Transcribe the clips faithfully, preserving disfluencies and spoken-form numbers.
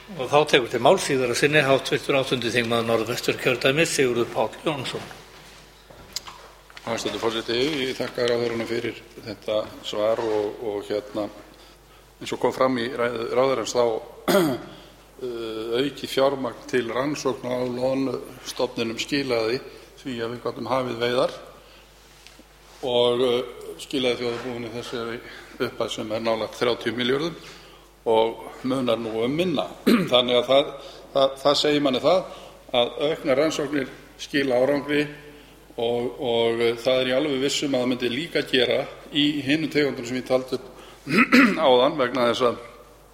Og þá tekur til máls síðara sinni háttvirtur áttundi þingmaður Norðvesturkjördæmis Sigurður Páll Jónsson. Hæstvirtur forseti, ég þakka ráðherranum fyrir þetta svar og, og hérna eins og kom fram í ráðherrans þá uh, auki fjármagn til rannsókna á loðnustofninum skilaði því að við gátum hafið veiðar og uh, skilaði þjóðarbúinu þessari upphæð sem er nálægt þrjátíu milljörðum og munar nú um minna. Þannig að það, það, það segir manni það að auknar rannsóknir skila árangri og, og það er í alveg vissum að það myndi líka gera í hinum tegundum sem ég taldi upp áðan vegna þess að,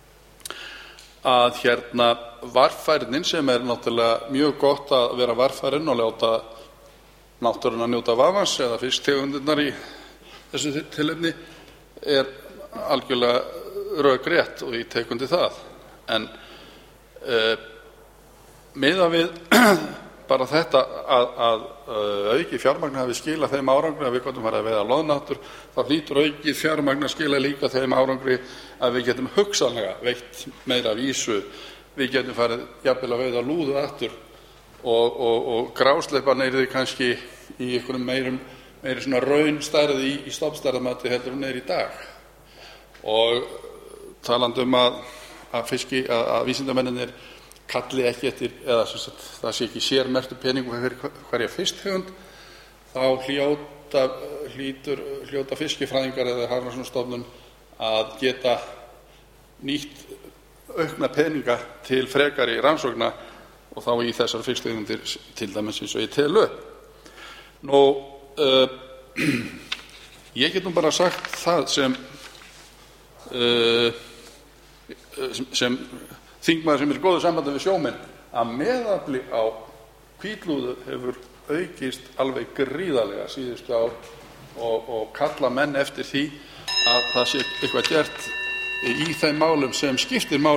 að hérna varfærnin sem er náttúrulega mjög gott að vera varfærin og láta náttúruna njóta vafans eða fisktegundirnar í þessu tilefni er algjörlega rökrétt og ég tek undir það. En uh, miðað við bara þetta að, að uh, auki fjármagn hafi skilað þeim árangri að við getum farið að veiða loðnáttur, þá hlýtur auki fjármagn að skila líka þeim árangri að við getum hugsanlega veitt meira vísu, við getum farið jafnvel að veiða lúðu aftur og, og, og grásleppan er því kannski í einhverjum meirum meiri svona raunstærði í, í stofnstærðamati heldur en er í dag. Og talandi um að, að fiski að, að vísindamennirnir kalli ekki eftir eða sagt, það sé ekki sérmerktur peningum fyrir hverja fisktegund, þá hljóta, hlýtur, hljóta fiskifræðingar eða Hafrannsóknastofnun að geta nýtt aukna peninga til frekari rannsókna og þá í þessar fisktegundir til dæmis eins og ég tel upp. Nú, uh, ég get nú bara sagt það sem uh, sem, sem þingmaður sem er í góðu sambandi við sjómenn að meðafli á hvítlúðu hefur aukist alveg gríðarlega síðustu ár og, og kalla menn eftir því að það sé eitthvað gert í þeim málum sem skiptir máli